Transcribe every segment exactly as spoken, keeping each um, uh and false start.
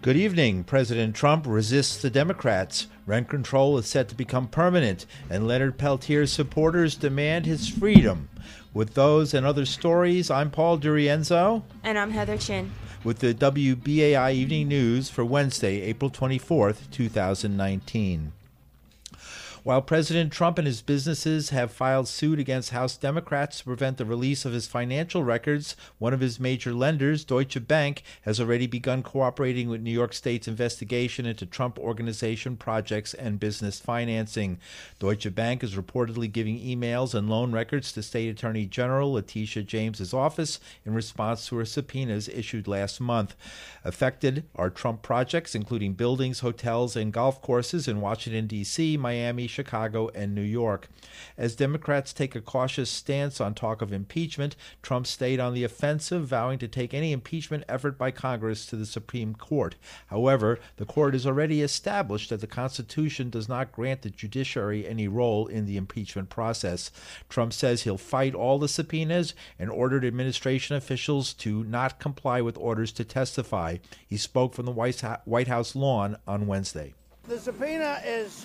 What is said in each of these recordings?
Good evening. President Trump resists the Democrats. Rent control is set to become permanent, and Leonard Peltier's supporters demand his freedom. With those and other stories, I'm Paul Durienzo. And I'm Heather Chin. With the W B A I Evening News for Wednesday, April twenty-fourth, two thousand nineteen. While President Trump and his businesses have filed suit against House Democrats to prevent the release of his financial records, one of his major lenders, Deutsche Bank, has already begun cooperating with New York State's investigation into Trump Organization projects and business financing. Deutsche Bank is reportedly giving emails and loan records to State Attorney General Letitia James's office in response to her subpoenas issued last month. Affected are Trump projects, including buildings, hotels, and golf courses in Washington, D C, Miami, Chicago, and New York. As Democrats take a cautious stance on talk of impeachment, Trump stayed on the offensive, vowing to take any impeachment effort by Congress to the Supreme Court. However, the court has already established that the Constitution does not grant the judiciary any role in the impeachment process. Trump says he'll fight all the subpoenas and ordered administration officials to not comply with orders to testify. He spoke from the White House lawn on Wednesday. The subpoena is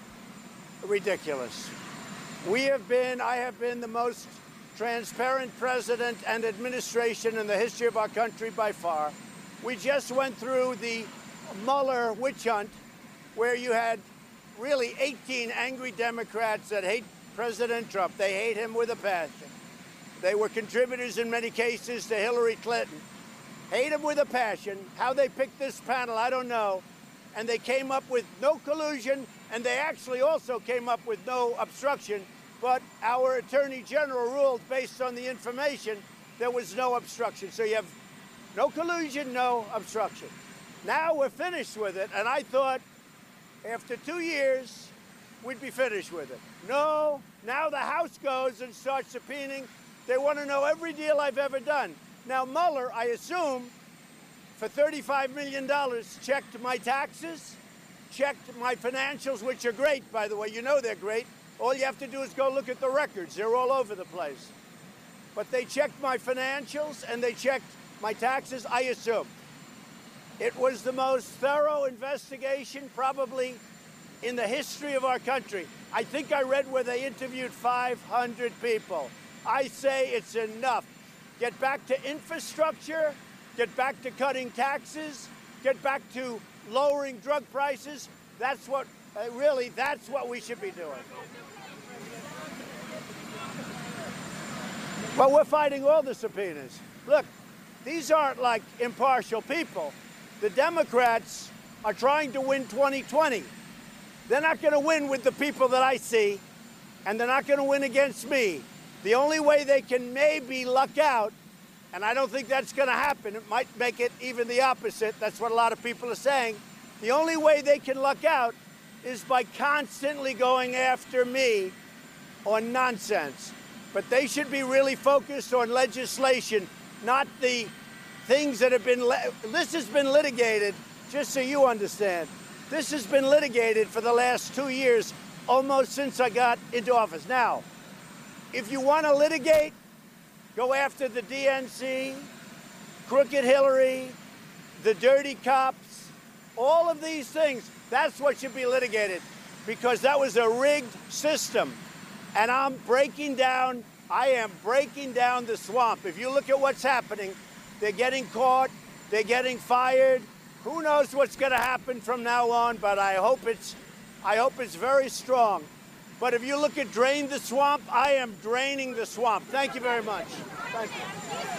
ridiculous. We have been, I have been the most transparent president and administration in the history of our country by far. We just went through the Mueller witch hunt, where you had really eighteen angry Democrats that hate President Trump. They hate him with a passion. They were contributors in many cases to Hillary Clinton. Hate him with a passion. How they picked this panel, I don't know. And they came up with no collusion, and they actually also came up with no obstruction, but our Attorney General ruled based on the information there was no obstruction. So you have no collusion, no obstruction. Now we're finished with it, and I thought after two years we'd be finished with it. No, now the House goes and starts subpoenaing. They want to know every deal I've ever done. Now Mueller, I assume, for thirty-five million dollars, checked my taxes, checked my financials, which are great, by the way. You know they're great. All you have to do is go look at the records. They're all over the place. But they checked my financials and they checked my taxes, I assume. It was the most thorough investigation probably in the history of our country. I think I read where they interviewed five hundred people. I say it's enough. Get back to infrastructure. Get back to cutting taxes, get back to lowering drug prices. That's what, uh, really, that's what we should be doing. Well, we're fighting all the subpoenas. Look, these aren't like impartial people. The Democrats are trying to win twenty twenty. They're not going to win with the people that I see, and they're not going to win against me. The only way they can maybe luck out, and I don't think that's going to happen. It might make it even the opposite. That's what a lot of people are saying. The only way they can luck out is by constantly going after me on nonsense. But they should be really focused on legislation, not the things that have been... Le- this has been litigated, just so you understand. This has been litigated for the last two years, almost since I got into office. Now, if you want to litigate, go after the D N C, Crooked Hillary, the dirty cops, all of these things. That's what should be litigated, because that was a rigged system. And I'm breaking down, I am breaking down the swamp. If you look at what's happening, they're getting caught, they're getting fired. Who knows what's going to happen from now on, but I hope it's, I hope it's very strong. But if you look at drain the swamp, I am draining the swamp. Thank you very much. Thank you.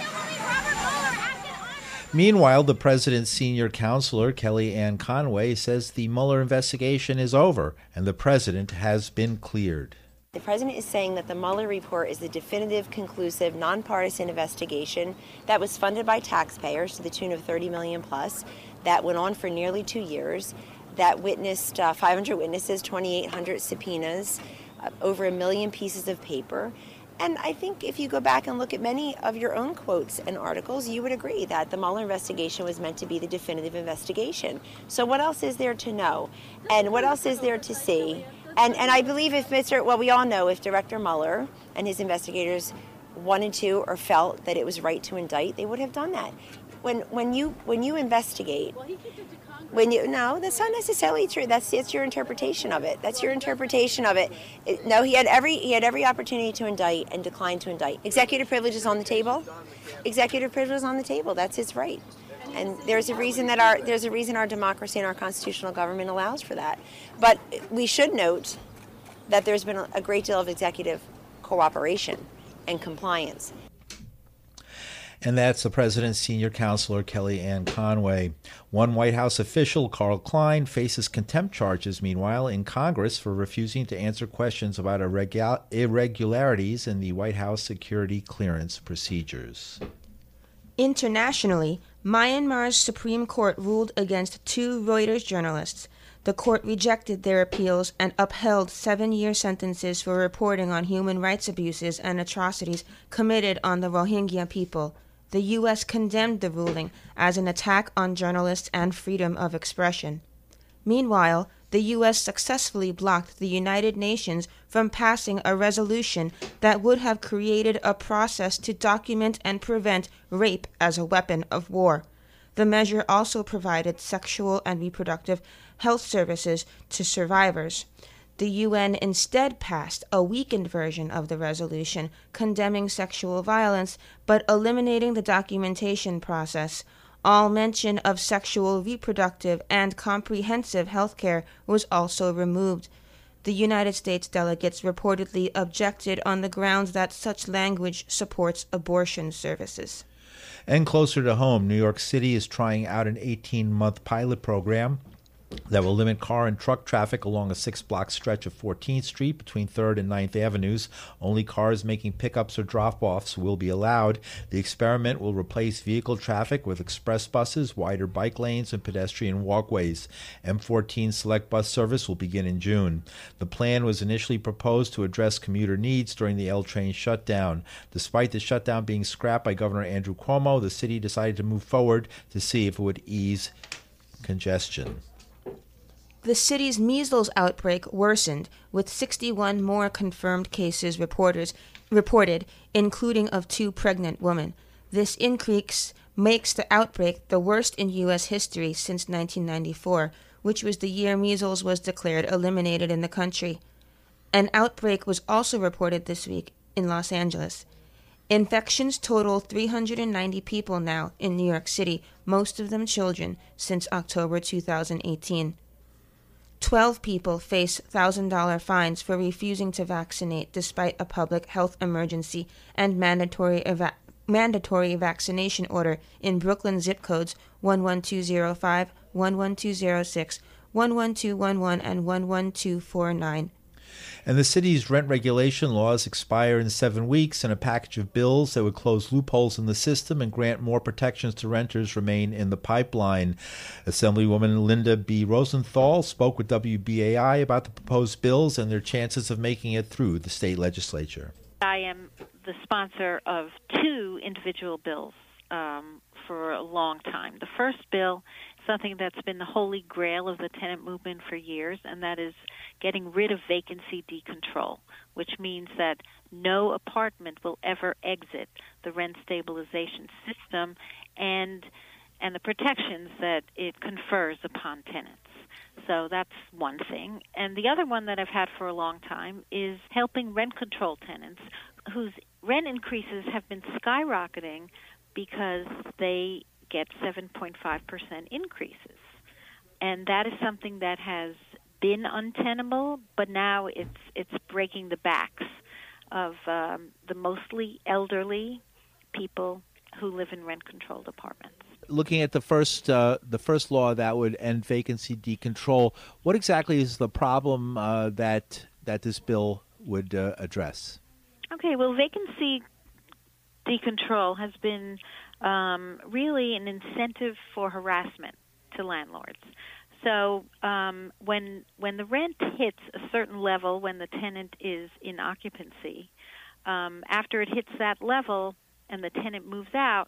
Meanwhile, the president's senior counselor, Kellyanne Conway, says the Mueller investigation is over and the president has been cleared. The president is saying that the Mueller report is the definitive, conclusive, nonpartisan investigation that was funded by taxpayers to the tune of thirty million dollars plus, that went on for nearly two years, that witnessed uh, five hundred witnesses, twenty-eight hundred subpoenas, uh, over a million pieces of paper. And I think if you go back and look at many of your own quotes and articles, you would agree that the Mueller investigation was meant to be the definitive investigation. So what else is there to know? And what else is there to see? And and I believe if Mister well, we all know if Director Mueller and his investigators wanted to or felt that it was right to indict, they would have done that. when when you when you investigate, when you no, that's not necessarily true. That's it's your interpretation of it. That's your interpretation of it. it. No, he had every he had every opportunity to indict and declined to indict. Executive privilege is on the table. Executive privilege is on the table. That's his right. And there's a reason that our there's a reason our democracy and our constitutional government allows for that. But we should note that there's been a great deal of executive cooperation and compliance. And that's the president's senior counselor, Kellyanne Conway. One White House official, Carl Klein, faces contempt charges, meanwhile, in Congress for refusing to answer questions about irregu- irregularities in the White House security clearance procedures. Internationally, Myanmar's Supreme Court ruled against two Reuters journalists. The court rejected their appeals and upheld seven-year sentences for reporting on human rights abuses and atrocities committed on the Rohingya people. The U S condemned the ruling as an attack on journalists and freedom of expression. Meanwhile, the U S successfully blocked the United Nations from passing a resolution that would have created a process to document and prevent rape as a weapon of war. The measure also provided sexual and reproductive health services to survivors. The U N instead passed a weakened version of the resolution condemning sexual violence but eliminating the documentation process. All mention of sexual, reproductive, and comprehensive health care was also removed. The United States delegates reportedly objected on the grounds that such language supports abortion services. And closer to home, New York City is trying out an eighteen-month pilot program that will limit car and truck traffic along a six-block stretch of fourteenth Street between third and ninth Avenues. Only cars making pickups or drop-offs will be allowed. The experiment will replace vehicle traffic with express buses, wider bike lanes, and pedestrian walkways. M fourteen Select Bus service will begin in June. The plan was initially proposed to address commuter needs during the L train shutdown. Despite the shutdown being scrapped by Governor Andrew Cuomo, the city decided to move forward to see if it would ease congestion. The city's measles outbreak worsened, with sixty-one more confirmed cases reporters, reported, including of two pregnant women. This increase makes the outbreak the worst in U S history since nineteen ninety-four, which was the year measles was declared eliminated in the country. An outbreak was also reported this week in Los Angeles. Infections total three hundred ninety people now in New York City, most of them children, since October two thousand eighteen. Twelve people face one thousand dollars fines for refusing to vaccinate despite a public health emergency and mandatory eva- mandatory vaccination order in Brooklyn zip codes one one two zero five, one one two zero six, one one two one one, and one one two four nine. And the city's rent regulation laws expire in seven weeks, and a package of bills that would close loopholes in the system and grant more protections to renters remain in the pipeline. Assemblywoman Linda B. Rosenthal spoke with W B A I about the proposed bills and their chances of making it through the state legislature. I am the sponsor of two individual bills um, for a long time. The first bill, something that's been the holy grail of the tenant movement for years, and that is getting rid of vacancy decontrol, which means that no apartment will ever exit the rent stabilization system and and the protections that it confers upon tenants. So that's one thing. And the other one that I've had for a long time is helping rent control tenants whose rent increases have been skyrocketing because they get seven point five percent increases. And that is something that has been untenable, but now it's it's breaking the backs of um, the mostly elderly people who live in rent-controlled apartments. Looking at the first uh, the first law that would end vacancy decontrol, what exactly is the problem uh, that that this bill would uh, address? Okay, well, vacancy decontrol has been um, really an incentive for harassment to landlords. So um, when when the rent hits a certain level, when the tenant is in occupancy, um, after it hits that level and the tenant moves out,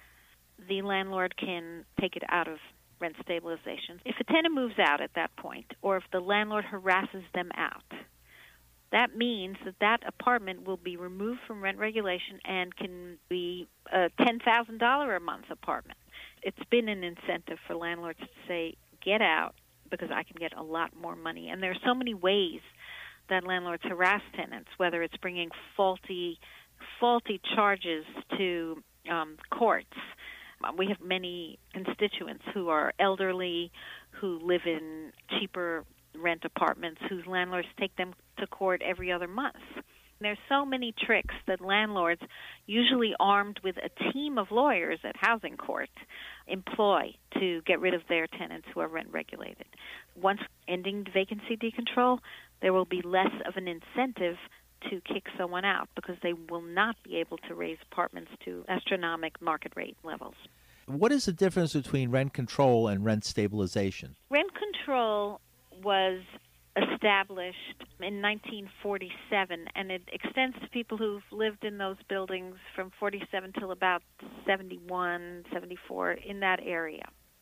the landlord can take it out of rent stabilization. If a tenant moves out at that point, or if the landlord harasses them out, that means that that apartment will be removed from rent regulation and can be a ten thousand dollars a month apartment. It's been an incentive for landlords to say, get out, because I can get a lot more money. And there are so many ways that landlords harass tenants, whether it's bringing faulty faulty charges to um, courts. We have many constituents who are elderly, who live in cheaper rent apartments, whose landlords take them to court every other month. There's so many tricks that landlords, usually armed with a team of lawyers at housing court, employ to get rid of their tenants who are rent regulated. Once ending vacancy decontrol, there will be less of an incentive to kick someone out because they will not be able to raise apartments to astronomic market rate levels. What is the difference between rent control and rent stabilization? Rent control was established in nineteen forty-seven, and it extends to people who've lived in those buildings from forty-seven till about seventy-one, seventy-four, in that area.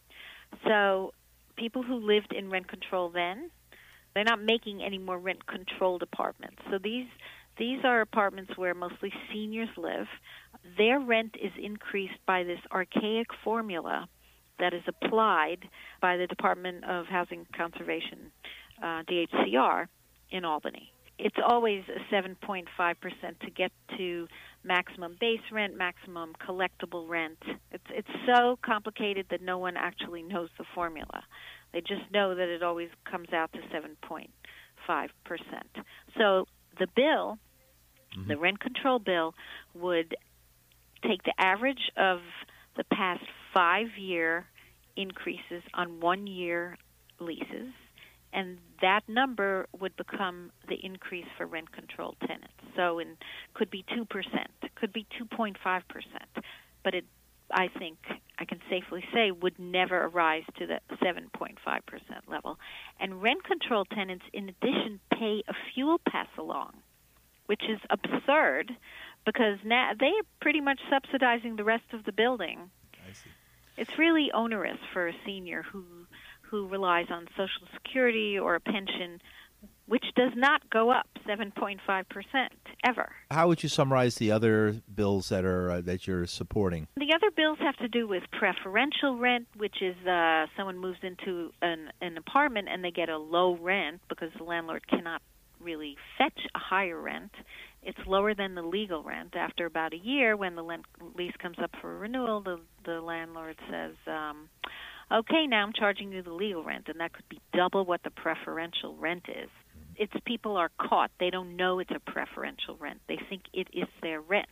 So people who lived in rent control then, they're not making any more rent-controlled apartments. So these these are apartments where mostly seniors live. Their rent is increased by this archaic formula that is applied by the Department of Housing Conservation, uh, D H C R, in Albany. It's always a seven point five percent to get to maximum base rent, maximum collectible rent. It's it's so complicated that no one actually knows the formula. They just know that it always comes out to seven point five percent. So the bill, mm-hmm. the rent control bill, would take the average of the past five-year increases on one-year leases, and that number would become the increase for rent-controlled tenants. So it could be two percent, could be two point five percent, but it, I think I can safely say, would never rise to the seven point five percent level. And rent-controlled tenants, in addition, pay a fuel pass-along, which is absurd because now they are pretty much subsidizing the rest of the building. I see. It's really onerous for a senior who who relies on Social Security or a pension, which does not go up seven point five percent ever. How would you summarize the other bills that are uh, that you're supporting? The other bills have to do with preferential rent, which is uh, someone moves into an, an apartment and they get a low rent because the landlord cannot really fetch a higher rent. It's lower than the legal rent. After about a year, when the lease comes up for renewal, the, the landlord says, um, okay, now I'm charging you the legal rent, and that could be double what the preferential rent is. It's people are caught. They don't know it's a preferential rent. They think it is their rent,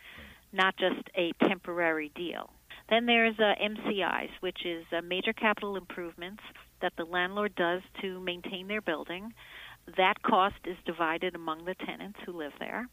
not just a temporary deal. Then there's uh, M C Is, which is uh, major capital improvements that the landlord does to maintain their building. That cost is divided among the tenants who live there.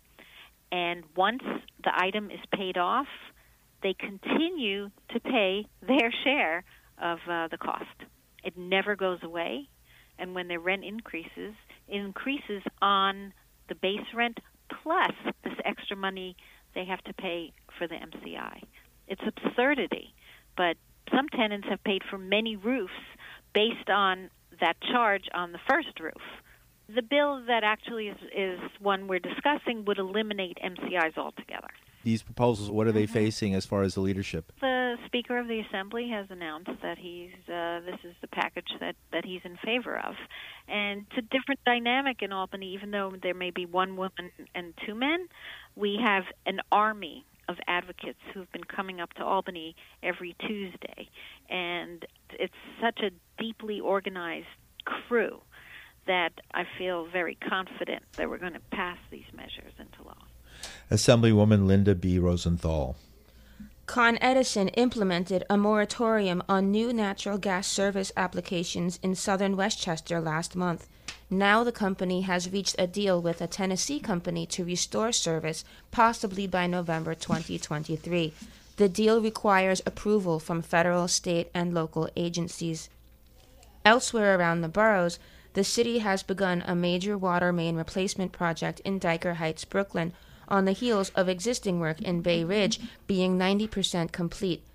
And once the item is paid off, they continue to pay their share of uh, the cost. It never goes away. And when their rent increases, it increases on the base rent plus this extra money they have to pay for the M C I. It's absurdity. But some tenants have paid for many roofs based on that charge on the first roof. The bill that actually is, is one we're discussing would eliminate M C Is altogether. These proposals, what are they Mm-hmm. facing as far as the leadership? The Speaker of the Assembly has announced that he's uh, this is the package that, that he's in favor of. And it's a different dynamic in Albany. Even though there may be one woman and two men, we have an army of advocates who've been coming up to Albany every Tuesday. And it's such a deeply organized crew that I feel very confident that we're going to pass these measures into law. Assemblywoman Linda B. Rosenthal. Con Edison implemented a moratorium on new natural gas service applications in southern Westchester last month. Now the company has reached a deal with a Tennessee company to restore service, possibly by November twenty twenty-three. The deal requires approval from federal, state, and local agencies. Elsewhere around the boroughs, the city has begun a major water main replacement project in Dyker Heights, Brooklyn, on the heels of existing work in Bay Ridge being ninety percent complete.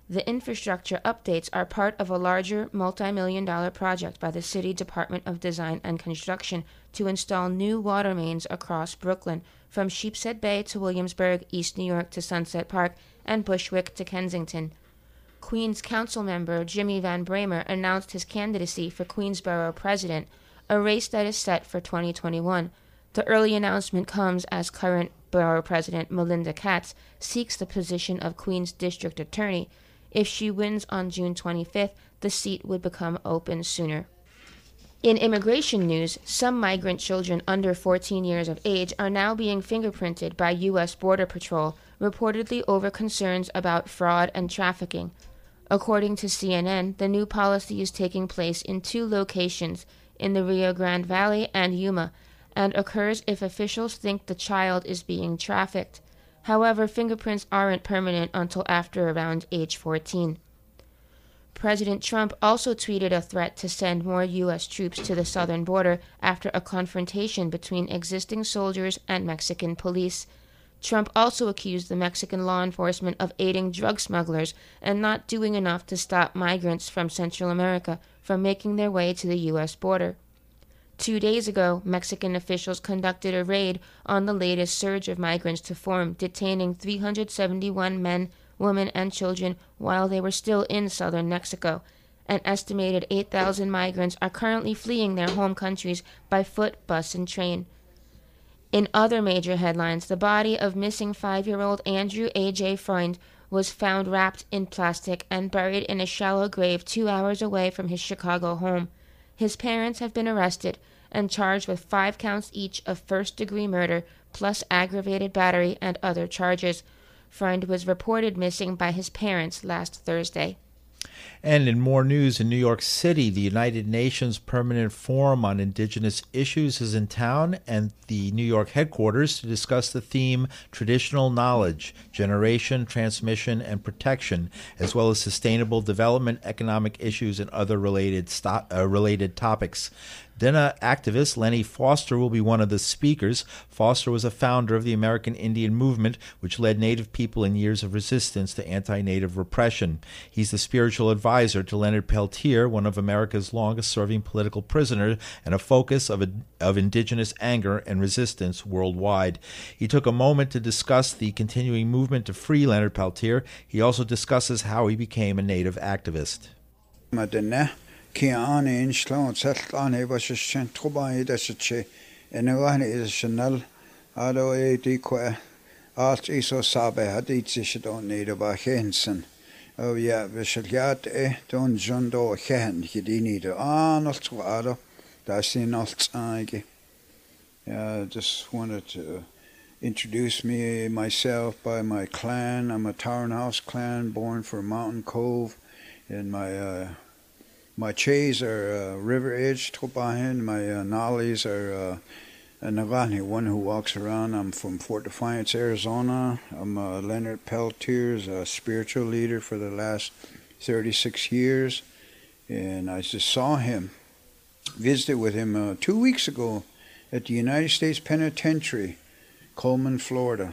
The infrastructure updates are part of a larger multi-million dollar project by the City Department of Design and Construction to install new water mains across Brooklyn, from Sheepshead Bay to Williamsburg, East New York to Sunset Park, and Bushwick to Kensington. Queens Council member Jimmy Van Bramer announced his candidacy for Queensborough president, a race that is set for twenty twenty-one. The early announcement comes as current borough president Melinda Katz seeks the position of Queens District Attorney. If she wins on June twenty-fifth, the seat would become open sooner. In immigration news, some migrant children under fourteen years of age are now being fingerprinted by U S Border Patrol, reportedly over concerns about fraud and trafficking. According to C N N, the new policy is taking place in two locations, in the Rio Grande Valley and Yuma, and occurs if officials think the child is being trafficked. However, fingerprints aren't permanent until after around age fourteen. President Trump also tweeted a threat to send more U S troops to the southern border after a confrontation between existing soldiers and Mexican police. Trump also accused the Mexican law enforcement of aiding drug smugglers and not doing enough to stop migrants from Central America from making their way to the U S border. Two days ago, Mexican officials conducted a raid on the latest surge of migrants to form, detaining three hundred seventy-one men, women, and children while they were still in southern Mexico. An estimated eight thousand migrants are currently fleeing their home countries by foot, bus, and train. In other major headlines, the body of missing five-year-old Andrew A J. Freund was found wrapped in plastic and buried in a shallow grave two hours away from his Chicago home. His parents have been arrested and charged with five counts each of first-degree murder, plus aggravated battery and other charges. Freund was reported missing by his parents last Thursday. And in more news, in New York City, the United Nations Permanent Forum on Indigenous Issues is in town, and the New York headquarters to discuss the theme Traditional Knowledge, Generation, Transmission, and Protection, as well as sustainable development, economic issues, and other related, sto- uh, related topics. Dina activist Lenny Foster will be one of the speakers. Foster was a founder of the American Indian Movement, which led Native people in years of resistance to anti-Native repression. He's the spiritual advisor to Leonard Peltier, one of America's longest-serving political prisoners and a focus of, of indigenous anger and resistance worldwide. He took a moment to discuss the continuing movement to free Leonard Peltier. He also discusses how he became a Native activist. Kian in Sloan settled on a was a Shantuba Idasiche, and a one is Chanel, Ado a dequa, Art Iso Sabe had each issue don't need about Henson. Oh, yeah, we shall get a don't John Do Hen, he didn't need a ah, not to Ado, that's in not I Yeah, just wanted to introduce me myself by my clan. I'm a Tarnhouse clan born from Mountain Cove, and my uh, My Chays are uh, River Edge, Topahin. My uh, Nollies are uh, a Nagani, one who walks around. I'm from Fort Defiance, Arizona. I'm uh, Leonard Peltier's uh, spiritual leader for the last thirty-six years. And I just saw him, visited with him uh, two weeks ago at the United States Penitentiary, Coleman, Florida.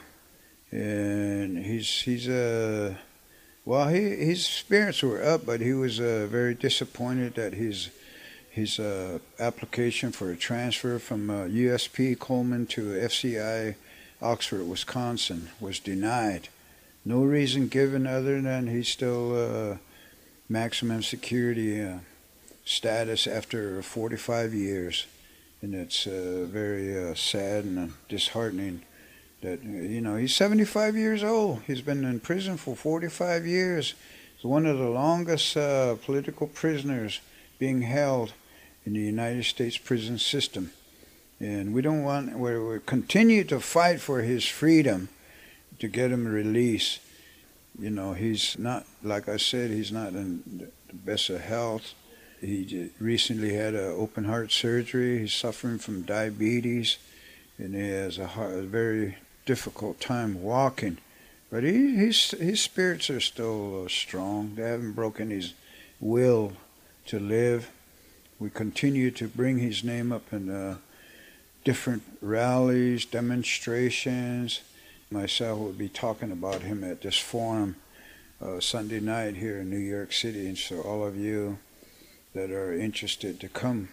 And he's, he's a... Uh, Well, he, his spirits were up, but he was uh, very disappointed that his his uh, application for a transfer from uh, U S P Coleman to F C I Oxford, Wisconsin, was denied. No reason given other than he's still uh, maximum security uh, status after forty-five years, and it's uh, very uh, sad and disheartening. That, you know, he's seventy-five years old. He's been in prison for forty-five years. He's one of the longest uh, political prisoners being held in the United States prison system. And we don't want, we we continue to fight for his freedom to get him released. You know, he's not, like I said, he's not in the best of health. He recently had an open heart surgery. He's suffering from diabetes, and he has a, heart, a very difficult time walking, but he, his his spirits are still uh, strong. They haven't broken his will to live. We continue to bring his name up in uh, different rallies, demonstrations. Myself will be talking about him at this forum uh, Sunday night here in New York City, and so all of you that are interested to come.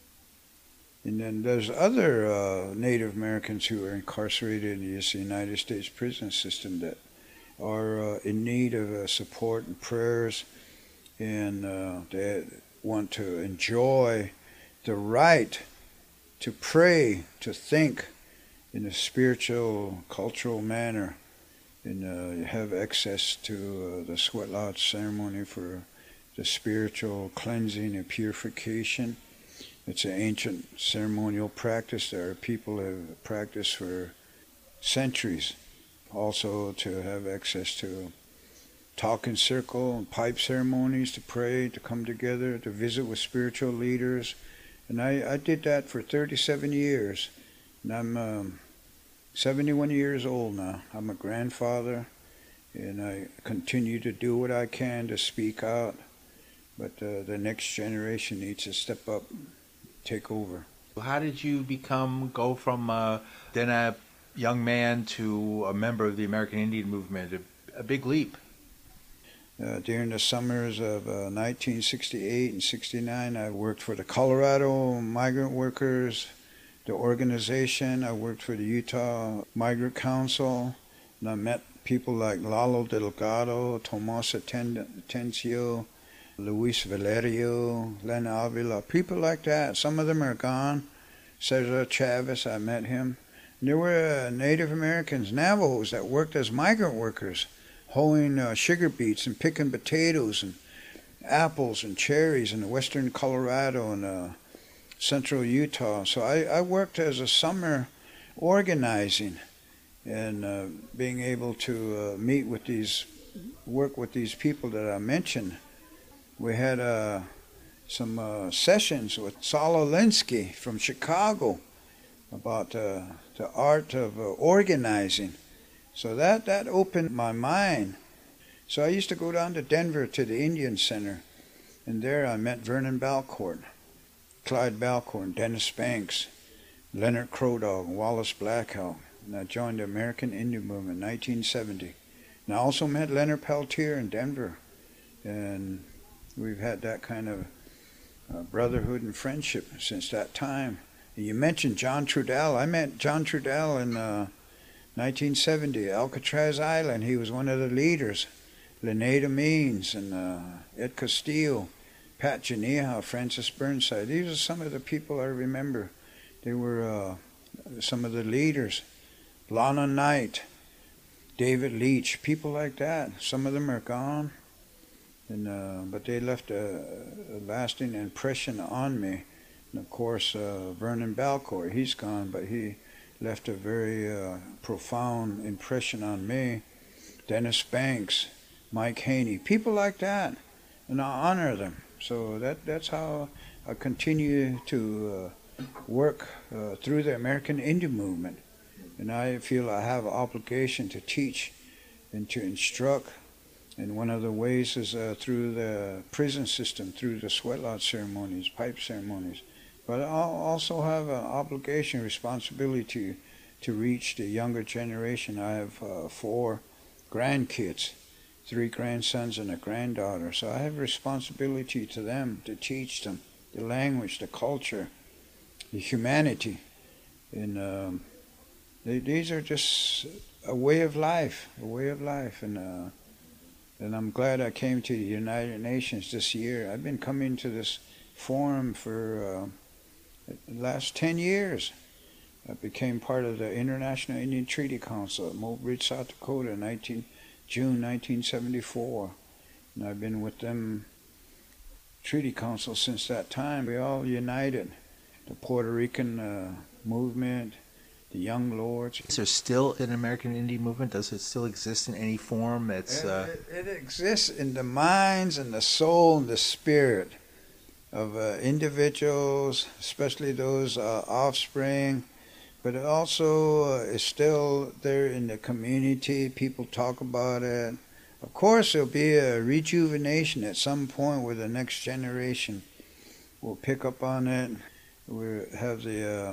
And then there's other uh, Native Americans who are incarcerated in the United States prison system that are uh, in need of uh, support and prayers, and uh, they want to enjoy the right to pray, to think in a spiritual, cultural manner, and uh, have access to uh, the sweat lodge ceremony for the spiritual cleansing and purification. It's an ancient ceremonial practice that our people have practiced for centuries. Also to have access to talking circle and pipe ceremonies, to pray, to come together, to visit with spiritual leaders. And I, I did that for thirty-seven years. And I'm um, seventy-one years old now. I'm a grandfather, and I continue to do what I can to speak out. But uh, the next generation needs to step up, take over. How did you become, go from uh, then a young man to a member of the American Indian movement? A, a big leap. Uh, during the summers of uh, nineteen sixty-eight and sixty-nine, I worked for the Colorado Migrant Workers, the organization. I worked for the Utah Migrant Council, and I met people like Lalo Delgado, Tomas Atencio, Luis Valerio, Len Avila, people like that. Some of them are gone. Cesar Chavez, I met him. And there were uh, Native Americans, Navajos, that worked as migrant workers, hoeing uh, sugar beets and picking potatoes and apples and cherries in western Colorado and uh, central Utah. So I, I worked as a summer organizing and uh, being able to uh, meet with these, work with these people that I mentioned. We had uh, some uh, sessions with Saul Alinsky from Chicago about uh, the art of uh, organizing. So that, that opened my mind. So I used to go down to Denver to the Indian Center, and there I met Vernon Balcourt, Clyde Balcourt, Dennis Banks, Leonard Crodog, Wallace Blackhawk, and I joined the American Indian Movement in nineteen seventy. And I also met Leonard Peltier in Denver, and we've had that kind of uh, brotherhood and friendship since that time. And you mentioned John Trudell. I met John Trudell in uh, nineteen seventy, Alcatraz Island. He was one of the leaders. Lenada Means and uh, Ed Castillo, Pat Janiha, Francis Burnside. These are some of the people I remember. They were uh, some of the leaders. Lana Knight, David Leach, people like that. Some of them are gone. And, uh, but they left a, a lasting impression on me. And of course, uh, Vernon Balcourt, he's gone, but he left a very uh, profound impression on me. Dennis Banks, Mike Haney, people like that, and I honor them. So that that's how I continue to uh, work uh, through the American Indian Movement. And I feel I have an obligation to teach and to instruct. And one of the ways is uh, through the prison system, through the sweat lodge ceremonies, pipe ceremonies. But I also have an obligation, responsibility to, to reach the younger generation. I have uh, four grandkids, three grandsons and a granddaughter. So I have a responsibility to them to teach them the language, the culture, the humanity. And um, they, these are just a way of life, a way of life. And uh, and I'm glad I came to the United Nations this year. I've been coming to this forum for uh, the last ten years. I became part of the International Indian Treaty Council at Mobile Ridge, South Dakota in nineteen, June nineteen seventy-four. And I've been with them, Treaty Council, since that time. We all united. The Puerto Rican uh, movement, the Young Lords. Is there still an American Indian movement? Does it still exist in any form? That's uh... it, it, it exists in the minds and the soul and the spirit of uh, individuals, especially those uh, offspring, but it also uh, is still there in the community. People talk about it. Of course, there'll be a rejuvenation at some point where the next generation will pick up on it. We have the uh,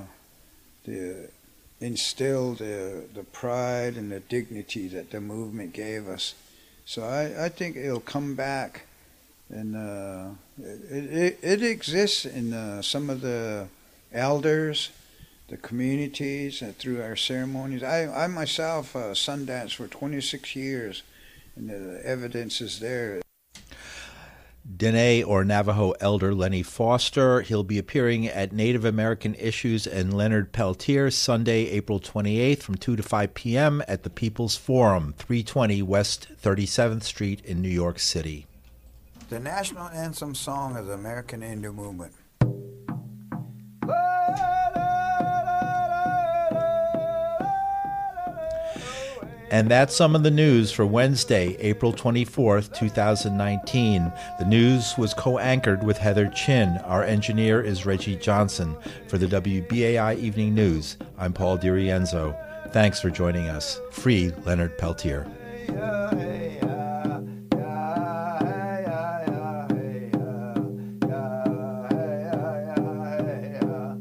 the instill the the pride and the dignity that the movement gave us. So I, I think it'll come back, and uh, it, it, it exists in uh, some of the elders, the communities, uh, through our ceremonies. I, I myself uh, Sundance for twenty-six years, and the evidence is there. Dene or Navajo elder Lenny Foster. He'll be appearing at Native American Issues and Leonard Peltier Sunday, April twenty-eighth from two to five p.m. at the People's Forum, three twenty West thirty-seventh Street in New York City. The national anthem song of the American Indian Movement. And that's some of the news for Wednesday, April twenty-fourth, twenty nineteen. The news was co-anchored with Heather Chin. Our engineer is Reggie Johnson. For the W B A I Evening News, I'm Paul DiRienzo. Thanks for joining us. Free Leonard Peltier.